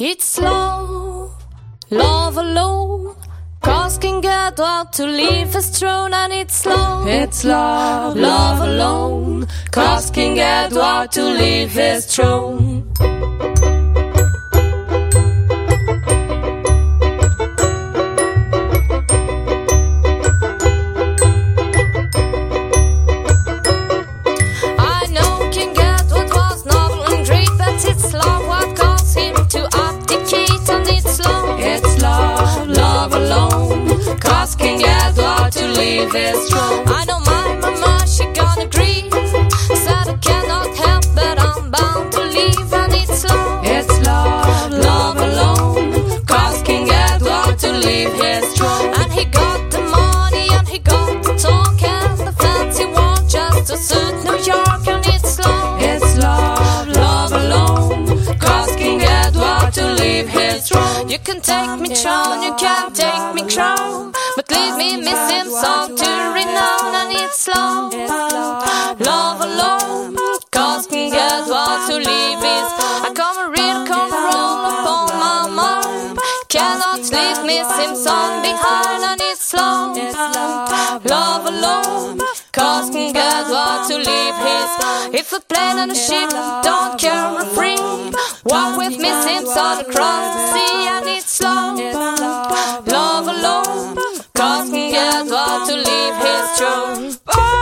It's love, love alone. Cause King Edward to leave his throne, and it's love, love alone. Cause King Edward to leave his throne. I know King Edward was noble and great, but it's love what caused him to abdicate, and it's love, love alone. Cause King Edward to leave his throne. I know my mama, she gonna agree. Said I cannot help but I'm bound to leave, and it's love, love alone. Cause King Edward to leave his throne. And he got the money and he got the talk and the fancy walk just to suit New York, and it's love, love alone. Cause King Edward to leave his throne. You can take me throne, you can take me crown, but leave me missing song to renown, and it's love, love alone. Cause King Edward to leave his. I come a real come roll upon my mind. Cannot leave missing song behind, and it's love, love alone. Cause King Edward to leave his. If a plane and a ship don't carry free, walk with me Sims all across the sea, and it's love, love alone. Cause King Edward to leave his throne.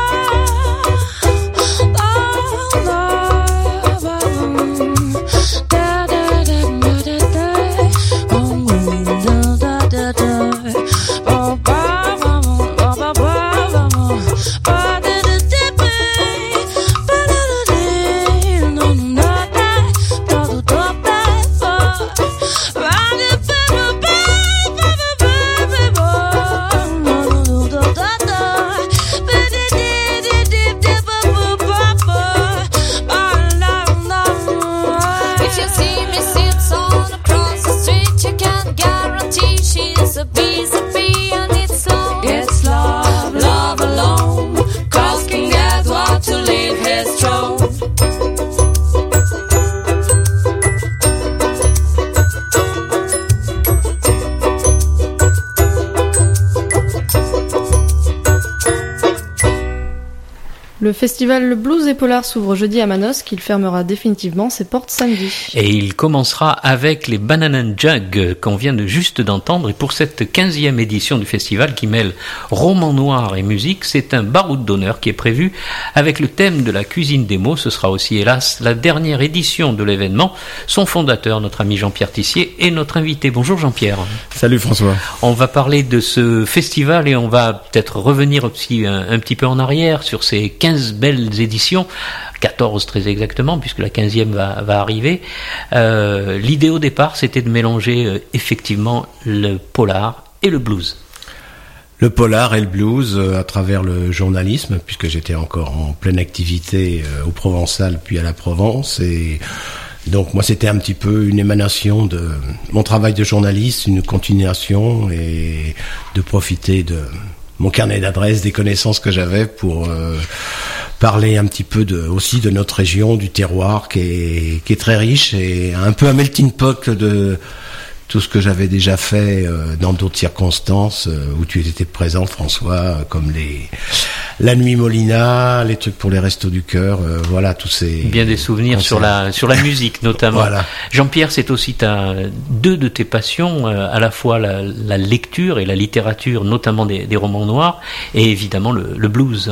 Le festival Le Blues et Polar s'ouvre jeudi à Manosque, il fermera définitivement ses portes samedi. Et il commencera avec les Banana Jug qu'on vient de juste d'entendre. Et pour cette 15e édition du festival qui mêle roman noir et musique, c'est un baroud d'honneur qui est prévu avec le thème de la cuisine des mots. Ce sera aussi, hélas, la dernière édition de l'événement. Son fondateur, notre ami Jean-Pierre Tissier, est notre invité. Bonjour Jean-Pierre. Salut François. On va parler de ce festival et on va peut-être revenir aussi un petit peu en arrière sur ces 15 belles éditions, 14 très exactement, puisque la 15e va arriver. L'idée au départ, c'était de mélanger effectivement le polar et le blues. Le polar et le blues à travers le journalisme, puisque j'étais encore en pleine activité au Provençal puis à la Provence, et donc moi c'était un petit peu une émanation de mon travail de journaliste, une continuation, et de profiter de mon carnet d'adresses, des connaissances que j'avais pour parler un petit peu aussi de notre région, du terroir qui est très riche et un peu un melting pot de tout ce que j'avais déjà fait dans d'autres circonstances où tu étais présent, François, comme la nuit Molina, les trucs pour les restos du cœur, voilà, tous ces bien des souvenirs sur la musique notamment. Voilà. Jean-Pierre, c'est aussi deux de tes passions, à la fois la lecture et la littérature, notamment des romans noirs, et évidemment le blues.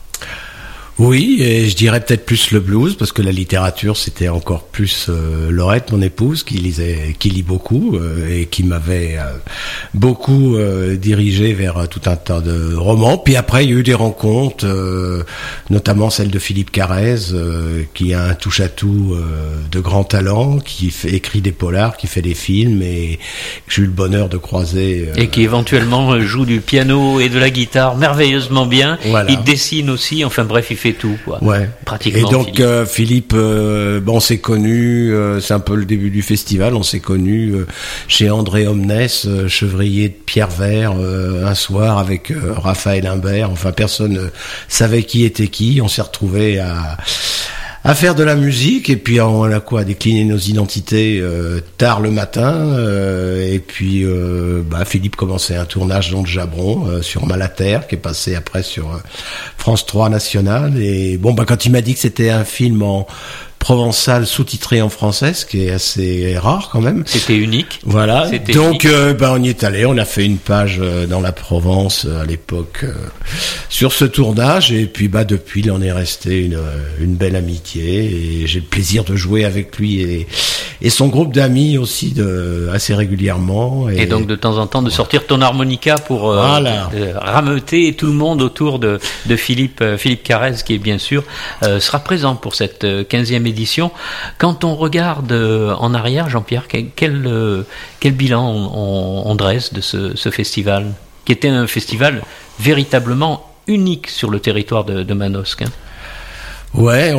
Oui, et je dirais peut-être plus le blues, parce que la littérature, c'était encore plus Laurette, mon épouse, qui lit beaucoup, et qui m'avait beaucoup dirigé vers tout un tas de romans. Puis après, il y a eu des rencontres, notamment celle de Philippe Carrez, qui a un touche-à-tout de grand talent, qui écrit des polars, qui fait des films, et j'ai eu le bonheur de croiser. Et qui éventuellement joue du piano et de la guitare merveilleusement bien. Voilà. Il dessine aussi, enfin bref, il fait tout, quoi. Ouais. Pratiquement. Et donc Philippe, on s'est connus, c'est un peu le début du festival, on s'est connus chez André Omnes, chevrier de Pierre Vert, un soir avec Raphaël Imbert. Enfin, personne savait qui était qui. On s'est retrouvés à faire de la musique, et puis on a décliné nos identités tard le matin, et puis Philippe commençait un tournage dans le Jabron sur Malaterre, qui est passé après sur France 3 National, et quand il m'a dit que c'était un film en provençal sous-titré en français, ce qui est assez rare quand même. C'était unique. Voilà. C'était donc unique. On y est allé, on a fait une page dans la Provence à l'époque sur ce tournage, et puis depuis il en est resté une belle amitié, et j'ai le plaisir de jouer avec lui et son groupe d'amis aussi assez régulièrement. Et donc de temps en temps de sortir ton harmonica pour rameuter tout le monde autour de Philippe Carrez, qui est bien sûr sera présent pour cette 15e édition. Quand on regarde en arrière, Jean-Pierre, quel bilan on dresse de ce festival, qui était un festival véritablement unique sur le territoire de Manosque, hein. Ouais,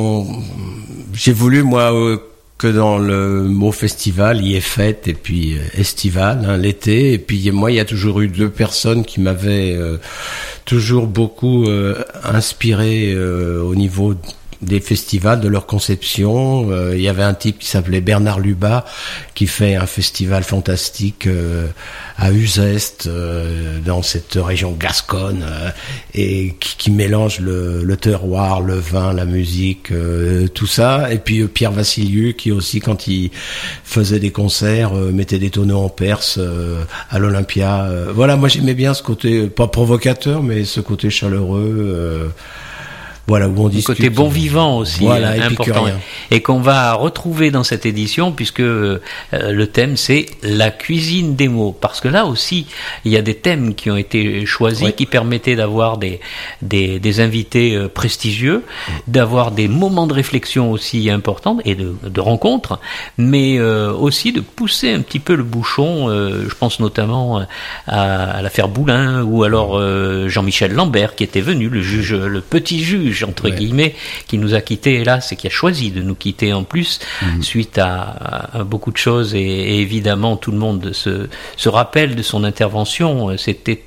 j'ai voulu moi que dans le mot festival, il y ait fête et puis estival, l'été. Et puis moi, il y a toujours eu 2 personnes qui m'avaient toujours beaucoup inspiré au niveau des festivals, de leur conception. Il y avait un type qui s'appelait Bernard Lubat, qui fait un festival fantastique à Uzeste, dans cette région gasconne, et qui mélange le terroir, le vin, la musique, tout ça. Et puis Pierre Vassiliou, qui aussi, quand il faisait des concerts, mettait des tonneaux en Perse à l'Olympia. Voilà, moi j'aimais bien ce côté, pas provocateur, mais ce côté chaleureux. Voilà, où on discute. Côté bon vivant aussi, voilà, important, et qu'on va retrouver dans cette édition, puisque le thème c'est la cuisine des mots, parce que là aussi il y a des thèmes qui ont été choisis, qui permettaient d'avoir des invités prestigieux, d'avoir des moments de réflexion aussi importants et de rencontres, mais aussi de pousser un petit peu le bouchon. Je pense notamment à l'affaire Boulin, ou alors Jean-Michel Lambert, qui était venu, le petit juge entre guillemets, qui nous a quittés, hélas, et qui a choisi de nous quitter en plus, suite à beaucoup de choses, et évidemment tout le monde se rappelle de son intervention. C'était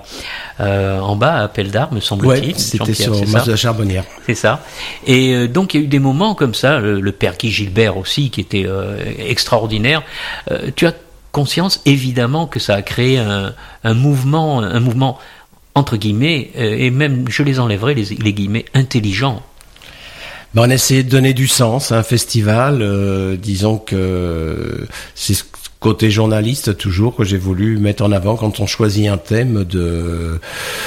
en bas à Appel d'Armes, me semble-t-il. C'était sur Mas de la Charbonnière. C'est ça. Et donc il y a eu des moments comme ça, le père Guy Gilbert aussi, qui était extraordinaire. Tu as conscience évidemment que ça a créé un mouvement entre guillemets, et même je les enlèverai les guillemets, intelligents. On a essayé de donner du sens à un festival. Disons que c'est ce côté journaliste toujours que j'ai voulu mettre en avant quand on choisit un thème, de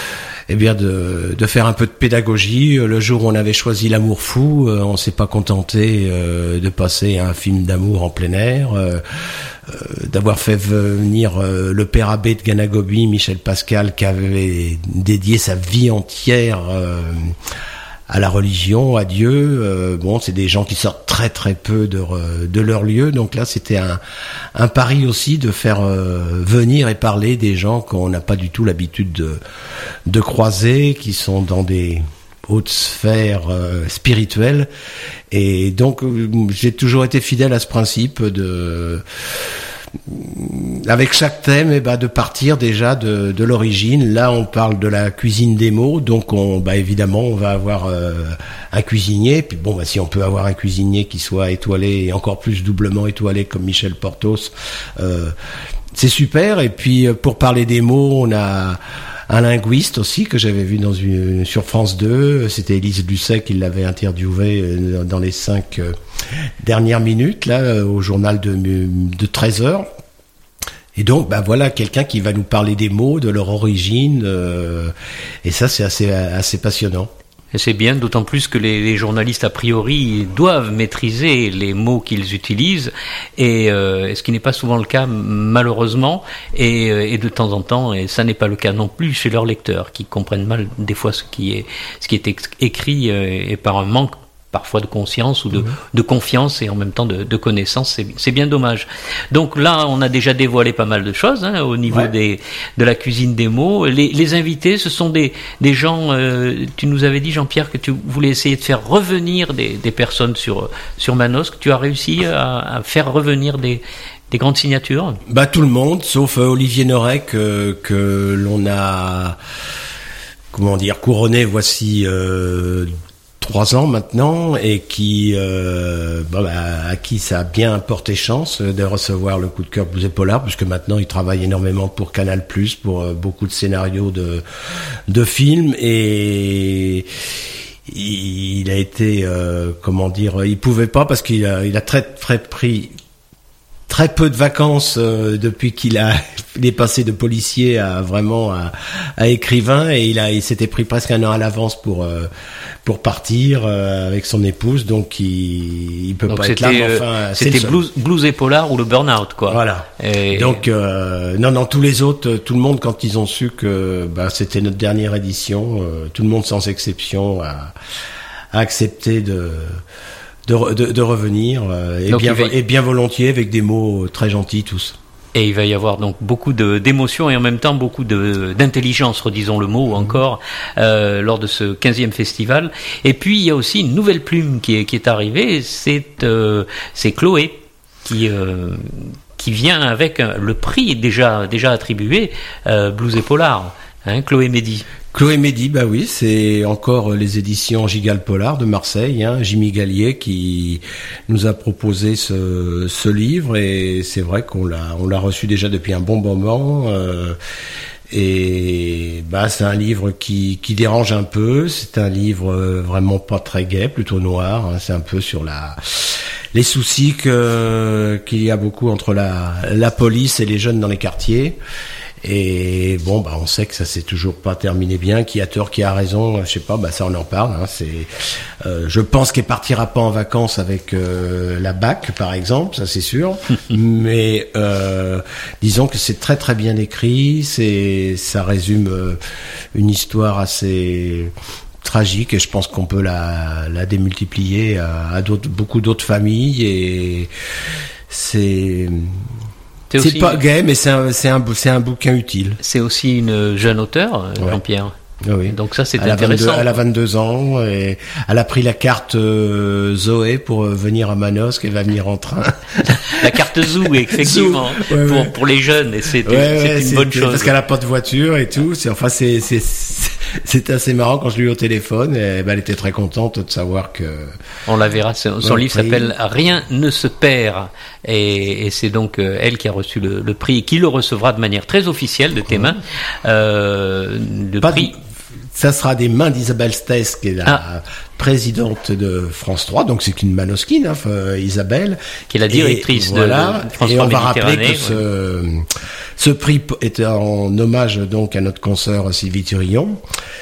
faire un peu de pédagogie. Le jour où on avait choisi l'amour fou, on s'est pas contenté de passer un film d'amour en plein air, d'avoir fait venir le père abbé de Ganagobi, Michel Pascal, qui avait dédié sa vie entière à la religion, à Dieu. C'est des gens qui sortent très très peu de leur lieu, donc là c'était un pari aussi de faire venir et parler des gens qu'on n'a pas du tout l'habitude de croiser, qui sont dans des hautes sphères spirituelles. Et donc j'ai toujours été fidèle à ce principe avec chaque thème, de partir déjà de l'origine. Là, on parle de la cuisine des mots, donc évidemment, on va avoir un cuisinier. Puis si on peut avoir un cuisinier qui soit étoilé, et encore plus doublement étoilé comme Michel Portos, c'est super. Et puis, pour parler des mots, on a un linguiste aussi que j'avais vu sur France 2, c'était Élise Lucet qui l'avait interviewé dans les 5 dernières minutes là au journal de 13h. Et donc voilà quelqu'un qui va nous parler des mots, de leur origine, et ça c'est assez passionnant. Et c'est bien, d'autant plus que les journalistes, a priori, doivent maîtriser les mots qu'ils utilisent, et ce qui n'est pas souvent le cas, malheureusement, et de temps en temps, et ça n'est pas le cas non plus chez leurs lecteurs, qui comprennent mal des fois ce qui est écrit, et par un manque parfois de conscience ou de confiance, et en même temps de connaissance. C'est bien dommage. Donc là, on a déjà dévoilé pas mal de choses au niveau de la cuisine des mots. Les invités, ce sont des gens, tu nous avais dit, Jean-Pierre, que tu voulais essayer de faire revenir des personnes sur Manosque. Tu as réussi à faire revenir des grandes signatures? Tout le monde, sauf Olivier Norek, que l'on a couronné voici 3 ans maintenant et qui à qui ça a bien porté chance de recevoir le coup de cœur Blues et Polar, puisque maintenant il travaille énormément pour Canal+, pour beaucoup de scénarios de films, et il a été il pouvait pas, parce qu'il a pris très peu de vacances depuis qu'il est passé de policier à écrivain, et il s'était pris presque 1 an à l'avance pour partir avec son épouse, donc il peut pas être là, mais enfin c'était blues et Polar ou le burn-out, quoi. Voilà. Et donc non, tous les autres, tout le monde, quand ils ont su que c'était notre dernière édition, tout le monde sans exception a accepté de revenir, et bien volontiers, avec des mots très gentils tous. Et il va y avoir donc beaucoup d'émotions et en même temps beaucoup d'intelligence, redisons le mot encore, lors de ce 15e festival. Et puis il y a aussi une nouvelle plume qui est arrivée, c'est Chloé qui vient avec le prix déjà attribué, Blues et Polar, Chloé Mehdi. Chloé Mehdi, oui, c'est encore les éditions Gigale Polar de Marseille, Jimmy Gallier qui nous a proposé ce livre, et c'est vrai qu'on l'a reçu déjà depuis un bon moment, et c'est un livre qui dérange un peu, c'est un livre vraiment pas très gai, plutôt noir, c'est un peu sur les soucis qu'il y a beaucoup entre la police et les jeunes dans les quartiers. Et on sait que ça s'est toujours pas terminé bien, qui a tort, qui a raison, je sais pas, ça on en parle, je pense qu'elle partira pas en vacances avec la BAC par exemple, ça c'est sûr. Mais disons que c'est très très bien écrit, ça résume une histoire assez tragique, et je pense qu'on peut la démultiplier à beaucoup d'autres familles, et c'est pas gay, mais c'est un bouquin utile. C'est aussi une jeune auteure, Jean-Pierre. Oui. Donc ça, c'est intéressant. Elle a 22 ans, et elle a pris la carte Zoé pour venir à Manosque, elle va venir en train. La carte Zou, effectivement, pour les jeunes, et c'est une bonne chose. Parce qu'elle a pas de voiture et tout. C'est assez marrant quand je l'ai eu au téléphone, et elle était très contente de savoir que... On la verra, son livre s'appelle Rien ne se perd, et c'est donc elle qui a reçu le prix, et qui le recevra de manière très officielle de tes mains. Ça sera des mains d'Isabelle Stess, qui est la présidente de France 3, donc c'est une manosquine, Isabelle, qui est la directrice de France 3 Méditerranée. Et on va rappeler que ce prix est en hommage donc à notre consoeur Sylvie Thurillon,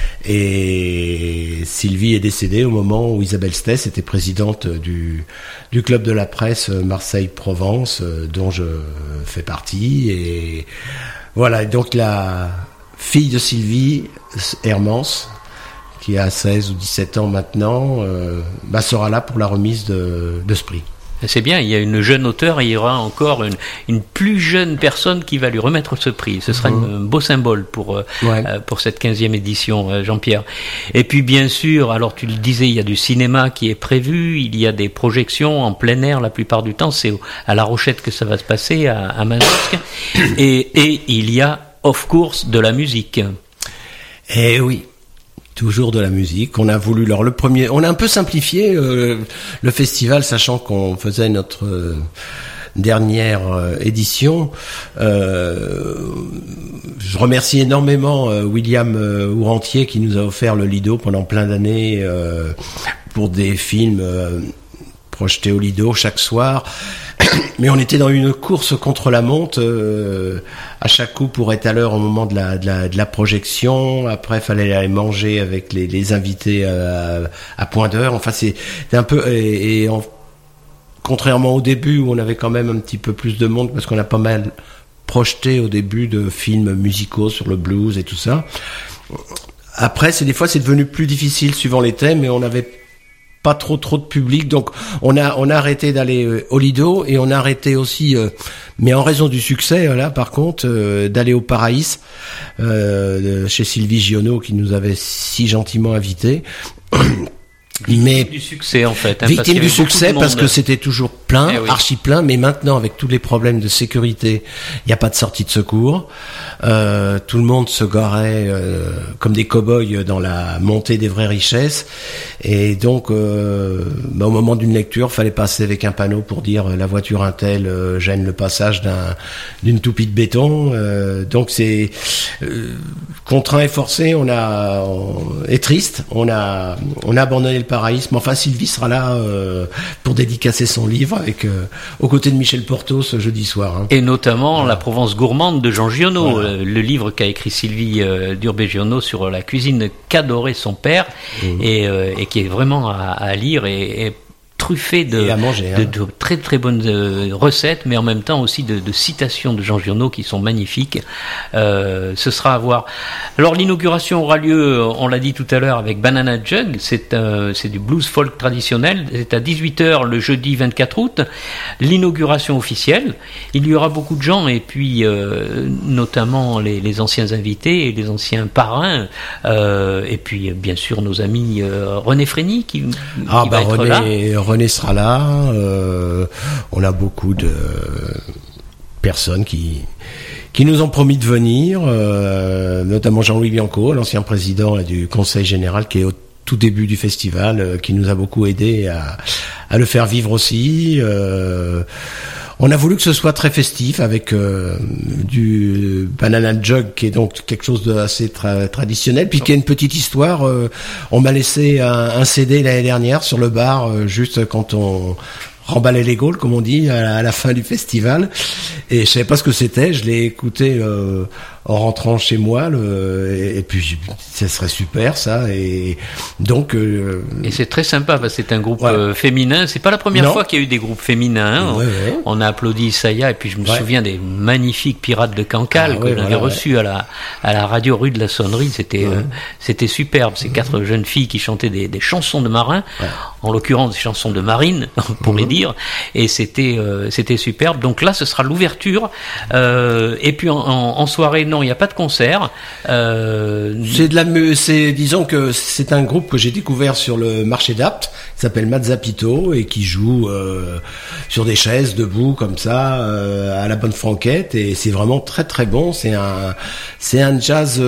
et Sylvie est décédée au moment où Isabelle Stess était présidente du club de la presse Marseille-Provence, dont je fais partie, et voilà, donc la fille de Sylvie, Hermance, qui a 16 ou 17 ans maintenant, sera là pour la remise de ce prix. C'est bien, il y a une jeune auteure, et il y aura encore une plus jeune personne qui va lui remettre ce prix. Ce sera un beau symbole pour cette 15e édition, Jean-Pierre. Et puis bien sûr, alors tu le disais, il y a du cinéma qui est prévu, il y a des projections en plein air la plupart du temps, c'est à La Rochette que ça va se passer, à Manosque, et il y a of course de la musique. Eh oui, toujours de la musique. On a voulu on a un peu simplifié le festival, sachant qu'on faisait notre dernière édition. Je remercie énormément William Ourantier, qui nous a offert le Lido pendant plein d'années pour des films projetés au Lido chaque soir. Mais on était dans une course contre la montre, à chaque coup pour être à l'heure au moment de la projection. Après, il fallait aller manger avec les invités à point d'heure. Enfin, c'est un peu... contrairement au début, où on avait quand même un petit peu plus de monde, parce qu'on a pas mal projeté au début de films musicaux sur le blues et tout ça. Après, des fois, c'est devenu plus difficile suivant les thèmes, et on avait pas trop de public, donc on a arrêté d'aller au Lido, et on a arrêté aussi, mais en raison du succès là par contre, d'aller au Paraïs chez Sylvie Gionneau, qui nous avait si gentiment invités. Victime du succès en fait, victime du succès, parce que c'était toujours plein, Eh oui. archi plein, mais maintenant avec tous les problèmes de sécurité, il n'y a pas de sortie de secours. Tout le monde se garait comme des cow-boys dans la montée des vraies richesses, et donc au moment d'une lecture, fallait passer avec un panneau pour dire la voiture Intel gêne le passage d'une toupie de béton. Donc c'est contraint et forcé. Est triste. On a abandonné le paraïsme. Enfin, Sylvie sera là pour dédicacer son livre aux côtés de Michel Porto ce jeudi soir. Hein. Et notamment La Provence gourmande de Jean Giono, le livre qu'a écrit Sylvie Durbé-Giono sur la cuisine qu'adorait son père, et qui est vraiment à lire et truffé de très très bonnes recettes, mais en même temps aussi de citations de Jean Giono qui sont magnifiques. Ce sera à voir. Alors l'inauguration aura lieu, on l'a dit tout à l'heure, avec Banana Jug. C'est du blues folk traditionnel. C'est à 18h le jeudi 24 août. L'inauguration officielle. Il y aura beaucoup de gens, et puis notamment les anciens invités et les anciens parrains, et puis bien sûr nos amis René Frény qui va être là. René sera là. On a beaucoup de personnes qui nous ont promis de venir, notamment Jean-Louis Bianco, l'ancien président du Conseil général, qui est au tout début du festival, qui nous a beaucoup aidé à le faire vivre aussi. On a voulu que ce soit très festif avec du Banana Jug, qui est donc quelque chose d'assez traditionnel, puis qui a une petite histoire. On m'a laissé un CD l'année dernière sur le bar, juste quand on remballait les Gaules, comme on dit, à la fin du festival. Et je savais pas ce que c'était. Je l'ai écouté en rentrant chez moi, et puis ça serait super ça. Et donc et c'est très sympa parce que c'est un groupe féminin. C'est pas la première fois qu'il y a eu des groupes féminins. Hein. On a applaudi Isaiah, et puis je me souviens des magnifiques Pirates de Cancale que j'avais reçus à la radio rue de la Sonnerie. C'était superbe. Ces 4 jeunes filles qui chantaient des chansons de marins, en l'occurrence des chansons de marine pour les dire, et c'était superbe. Donc là ce sera l'ouverture, et puis en soirée, non, il n'y a pas de concert. Disons que c'est un groupe que j'ai découvert sur le marché d'Apt, qui s'appelle Mazzapito, et qui joue sur des chaises debout comme ça, à la bonne franquette, et c'est vraiment très très bon. C'est un jazz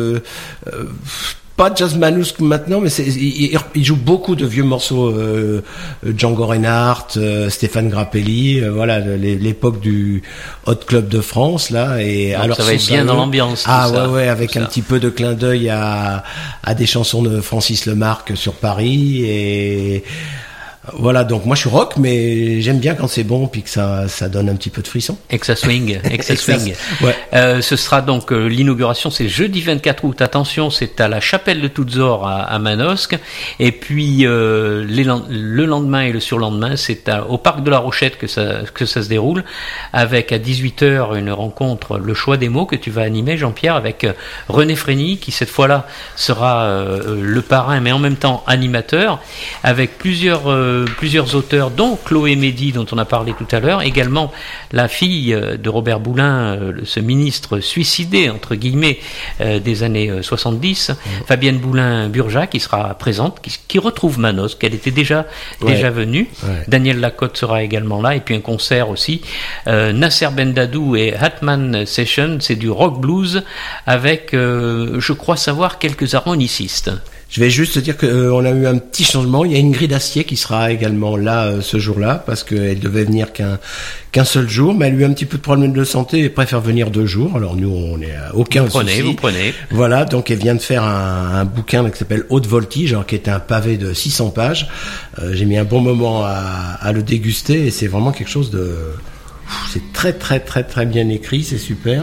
pas jazz manouche maintenant, mais il joue beaucoup de vieux morceaux, Django Reinhardt, Stéphane Grappelli, voilà, l'époque du Hot Club de France là. Et donc alors ça va être bien dans l'ambiance. Avec un petit peu de clin d'œil à des chansons de Francis Lemarque sur Paris, et voilà, donc moi je suis rock, mais j'aime bien quand c'est bon, puis que ça donne un petit peu de frisson. Et que ça swing, ce sera donc l'inauguration, c'est jeudi 24 août. Attention, c'est à la chapelle de Toutzor à Manosque. Et puis le lendemain et le surlendemain, c'est au parc de la Rochette que ça se déroule, avec à 18h une rencontre, le choix des mots, que tu vas animer, Jean-Pierre, avec René Frény, qui cette fois-là sera le parrain, mais en même temps animateur, avec plusieurs auteurs, dont Chloé Mehdi, dont on a parlé tout à l'heure, également la fille de Robert Boulin, ce ministre suicidé, entre guillemets, des années 70, Fabienne Boulin-Burjac, qui sera présente, qui retrouve Manosque, elle était déjà venue. Daniel Lacotte sera également là, et puis un concert aussi. Nasser Bendadou et Hatman Session, c'est du rock blues, avec, je crois savoir, quelques harmonicistes. Je vais juste te dire qu'on a eu un petit changement. Il y a Ingrid Astier qui sera également là ce jour-là, parce qu'elle devait venir qu'un seul jour, mais elle a eu un petit peu de problème de santé et préfère venir 2 jours. Alors nous, on n'est à aucun souci. Vous prenez. Voilà, donc elle vient de faire un bouquin qui s'appelle Haute Voltige, qui est un pavé de 600 pages. J'ai mis un bon moment à le déguster, et c'est vraiment quelque chose de... C'est très très très très bien écrit, c'est super.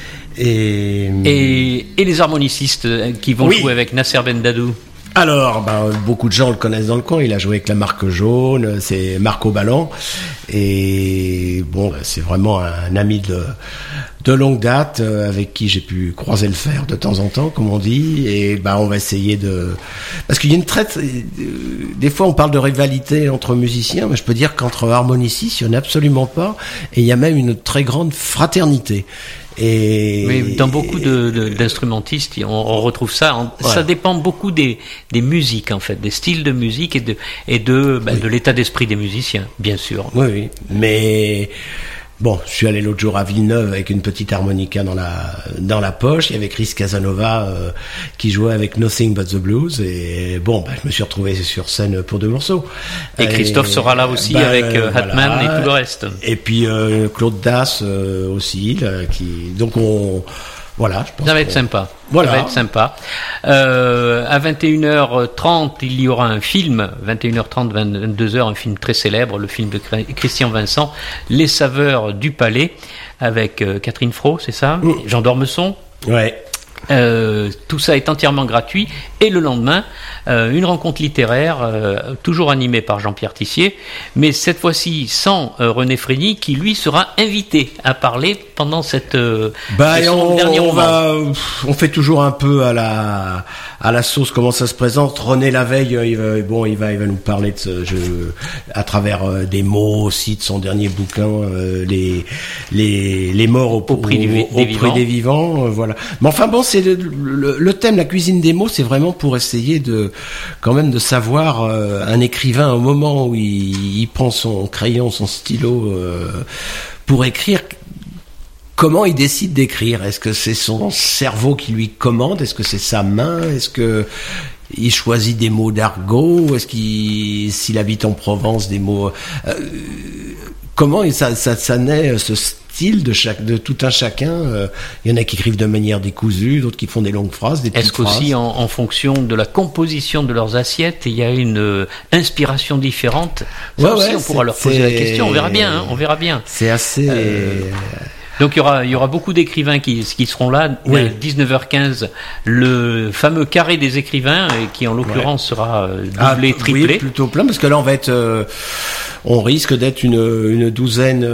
Et les harmonicistes qui vont jouer avec Nasser Bendadou. Alors, beaucoup de gens le connaissent dans le coin. Il a joué avec la Marque Jaune, c'est Marco Ballan. Et bon, c'est vraiment un ami de longue date, avec qui j'ai pu croiser le fer de temps en temps, comme on dit. Et on va essayer parce qu'il y a des fois on parle de rivalité entre musiciens, mais je peux dire qu'entre harmonicistes, il n'y en a absolument pas. Et il y a même une très grande fraternité. Mais dans beaucoup d'instrumentistes, on retrouve ça. Ça dépend beaucoup des musiques, en fait, des styles de musique et de l'état d'esprit des musiciens, bien sûr. Oui. Mais bon, je suis allé l'autre jour à Villeneuve avec une petite harmonica dans la poche. Il y avait Chris Casanova qui jouait avec Nothing But the Blues. Et bon, je me suis retrouvé sur scène pour 2 morceaux. Et Christophe sera là aussi avec Hatman et tout le reste. Et puis Claude Das aussi. Donc voilà, je pense. Ça va être sympa. Voilà. Ça va être sympa. À 21h30, il y aura un film, 21h30, 22h, un film très célèbre, le film de Christian Vincent, Les Saveurs du Palais, avec Catherine Fro, c'est ça? Jean d'Ormesson. Ouais. Tout ça est entièrement gratuit. Et le lendemain, une rencontre littéraire, toujours animée par Jean-Pierre Tissier, mais cette fois-ci sans René Frény, qui lui sera invité à parler pendant cette dernier roman. On fait toujours un peu à la sauce comment ça se présente. René Laveille, il va nous parler de à travers des mots aussi de son dernier bouquin, les morts au prix des vivants, voilà. Mais enfin bon, c'est le thème, la cuisine des mots, c'est vraiment pour essayer quand même de savoir un écrivain au moment où il prend son crayon, son stylo pour écrire. Comment il décide d'écrire? Est-ce que c'est son cerveau qui lui commande? Est-ce que c'est sa main? Est-ce que il choisit des mots d'argot? Est-ce s'il habite en Provence, des mots comment ça naît ce style de tout un chacun? Il y en a qui écrivent de manière décousue, d'autres qui font des longues phrases, des petites phrases. Est-ce qu'aussi en fonction de la composition de leurs assiettes, il y a une inspiration différente? On pourra leur poser la question. On verra bien. C'est assez. Donc il y aura beaucoup d'écrivains qui seront là. Oui. 19h15, le fameux carré des écrivains, qui en l'occurrence sera doublé, triplé. Oui, plutôt plein, parce que là on risque d'être une douzaine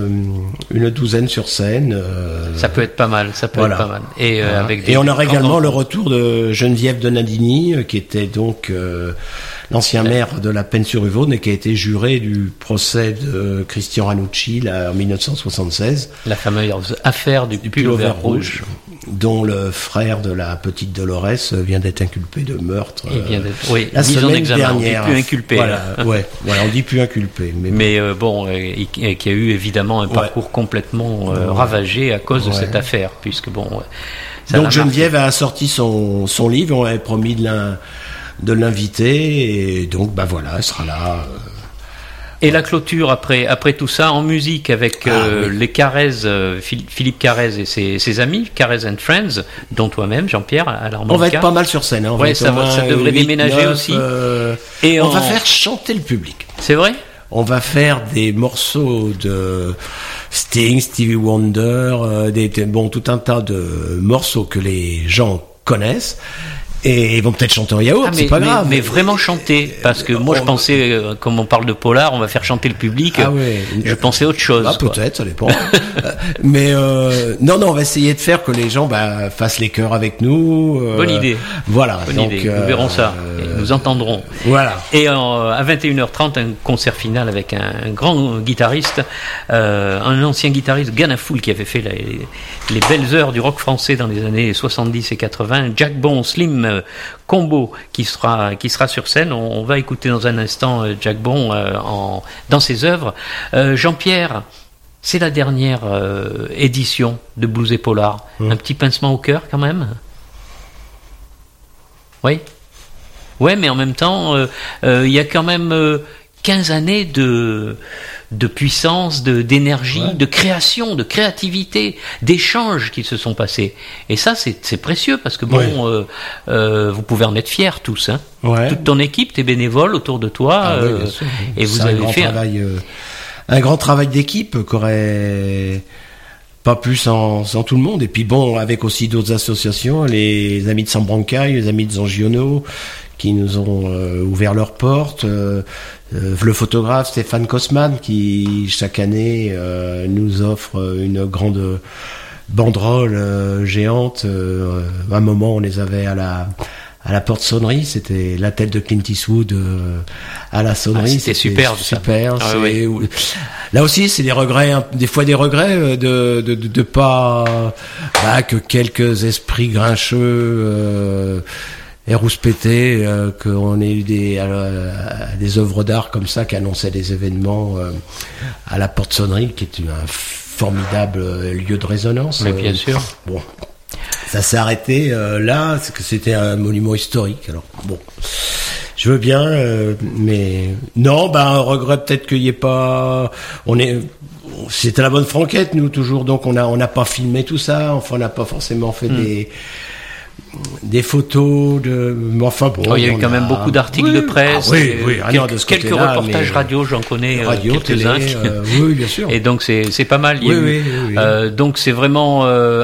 sur scène. Ça peut être pas mal, être pas mal. Et avec et on aura également le retour de Geneviève de Nandini, qui était donc l'ancien maire de la Penne-sur-Yvonne et qui a été juré du procès de Christian Ranucci en 1976. La fameuse affaire du pullover rouge, dont le frère de la petite Dolores vient d'être inculpé de meurtre. La semaine dernière. On dit plus inculpé. Voilà, on dit plus inculpé. Mais qui a eu évidemment un parcours complètement ravagé à cause de cette affaire, puisque donc Geneviève a sorti son livre, on avait promis de l'inviter, et donc elle sera là. Et la clôture après tout ça en musique avec les Carrez, Philippe Carrez et ses amis, Carrez and Friends, dont toi-même, Jean-Pierre, à l'harmonica. On va être pas mal sur scène. Ça devrait déménager aussi. Et on va faire chanter le public. C'est vrai? On va faire des morceaux de Sting, Stevie Wonder, tout un tas de morceaux que les gens connaissent. Et ils vont peut-être chanter en yaourt, c'est pas grave. Mais vraiment chanter, parce que moi je pensais, comme on parle de polar, on va faire chanter le public. Je pensais autre chose. Peut-être, ça dépend. Mais non, on va essayer de faire que les gens fassent les chœurs avec nous. Bonne idée. Voilà. Bonne idée. Nous verrons ça. Et nous entendrons. Voilà. Et à 21h30, un concert final avec un grand guitariste, un ancien guitariste, Ganafoul, qui avait fait les belles heures du rock français dans les années 70 et 80, Jack Bon, Slim Combo, qui sera sur scène. On va écouter dans un instant Jack Bon dans ses œuvres. Jean-Pierre, c'est la dernière édition de Blues et Polar. Un petit pincement au cœur quand même? Oui, mais en même temps, il y a quand même 15 années de puissance, d'énergie, de création, de créativité, d'échanges qui se sont passés. Et ça, c'est précieux, parce que vous pouvez en être fiers tous. Hein. Toute ton équipe, tes bénévoles autour de toi, et vous avez fait un grand travail d'équipe qu'aurait pas pu sans tout le monde. Et puis avec aussi d'autres associations, les amis de San Brancaille, les amis de Zangiono, qui nous ont ouvert leurs portes. Le photographe Stéphane Kosman, qui chaque année nous offre une grande banderole géante. À un moment, on les avait à à la porte-sonnerie, c'était la tête de Clint Eastwood à la sonnerie. C'était super. Oui. Là aussi, c'est des regrets, des fois des regrets de pas que quelques esprits grincheux et rouspétés, qu'on ait eu des œuvres d'art comme ça qui annonçaient des événements à la porte-sonnerie, qui est un formidable lieu de résonance. Mais bien sûr. Bon, ça s'est arrêté là, c'est que c'était un monument historique. Alors bon, je veux bien, mais non, un regret peut-être qu'il y ait pas. C'était la bonne franquette, nous toujours, donc on n'a pas filmé tout ça. Enfin, on n'a pas forcément fait des photos enfin bon, il y a eu quand même beaucoup d'articles de presse, quelques reportages radio, j'en connais quelques-uns. Oui, bien sûr. Et donc c'est pas mal. Donc c'est vraiment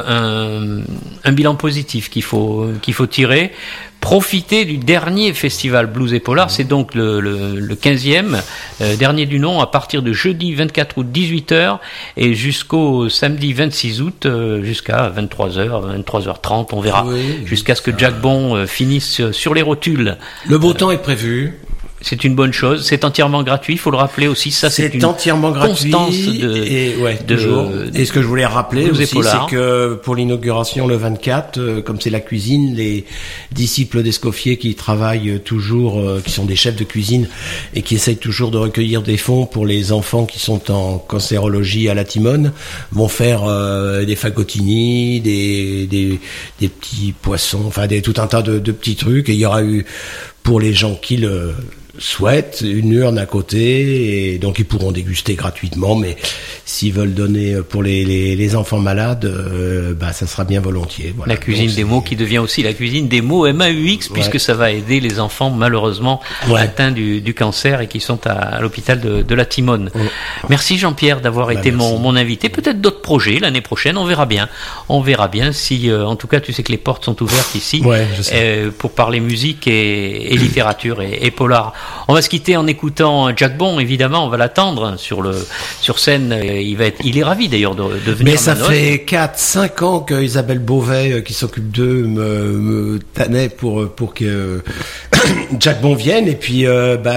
un bilan positif qu'il faut tirer. Profiter du dernier festival Blues et Polar, c'est donc le 15e, dernier du nom, à partir de jeudi 24 août 18h et jusqu'au samedi 26 août, jusqu'à 23h, 23h30, on verra, jusqu'à ce que Jack Bon finisse sur les rotules. Le beau temps est prévu. C'est une bonne chose, c'est entièrement gratuit, il faut le rappeler aussi, ça c'est une entièrement gratuit toujours. Et ce que je voulais rappeler aussi, c'est que pour l'inauguration le 24, comme c'est la cuisine, les disciples d'Escoffier qui travaillent toujours, qui sont des chefs de cuisine et qui essayent toujours de recueillir des fonds pour les enfants qui sont en cancérologie à la Timone, vont faire des fagotini, des petits poissons, enfin tout un tas de petits trucs, et il y aura eu, pour les gens qui le souhaitent, une urne à côté, et donc ils pourront déguster gratuitement, mais s'ils veulent donner pour les enfants malades, ça sera bien volontiers. Voilà. La cuisine des mots qui devient aussi la cuisine des mots MAUX, puisque ça va aider les enfants malheureusement atteints du cancer et qui sont à l'hôpital de la Timone. Merci Jean-Pierre d'avoir été mon invité. Peut-être d'autres projets l'année prochaine, on verra bien. On verra bien si, en tout cas, tu sais que les portes sont ouvertes ici pour parler musique et littérature et polar. On va se quitter en écoutant Jack Bon, évidemment, on va l'attendre sur scène. Il est ravi d'ailleurs de venir. Mais ça fait 4-5 ans que Isabelle Beauvais, qui s'occupe d'eux, me tannait pour que Jack Bon vienne, et puis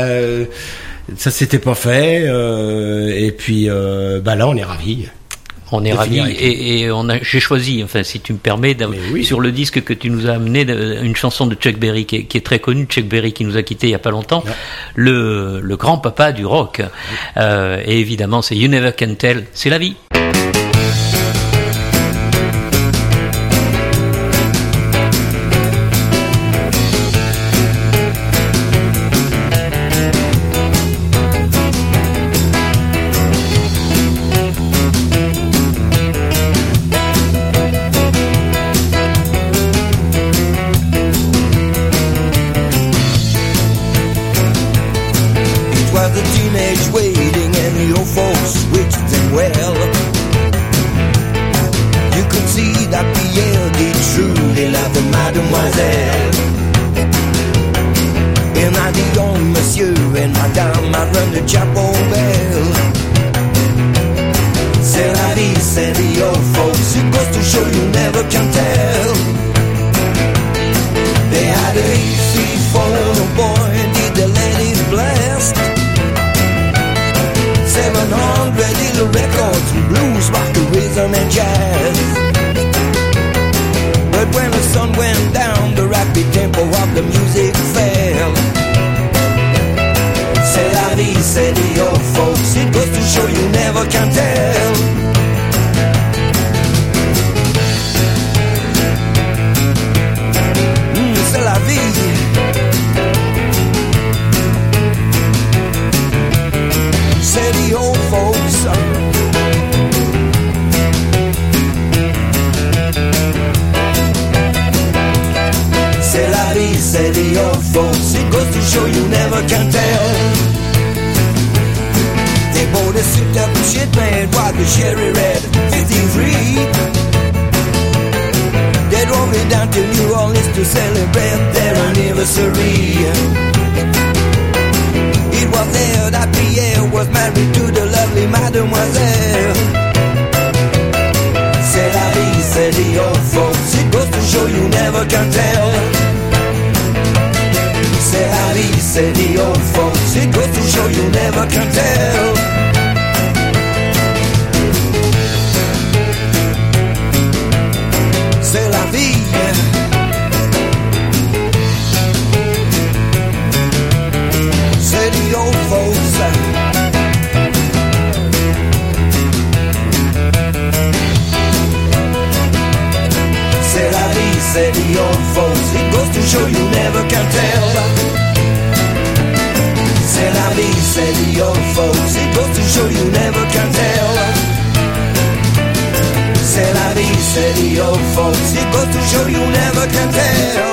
ça s'était pas fait, et puis là on est ravis. On est ravis et j'ai choisi, enfin si tu me permets, sur le disque que tu nous as amené, une chanson de Chuck Berry qui est très connue, Chuck Berry qui nous a quittés il y a pas longtemps, le grand-papa du rock. Et évidemment c'est You Never Can Tell, c'est la vie. say the old folks. It goes to show you never can tell. C'est la vie. C'est the old folks. C'est la vie, c'est the old folks. It goes to show you never can tell. C'est la vie, c'est the old folks. It goes to show you never can tell. C'est la vie, c'est the old folks. It goes to show you never can tell.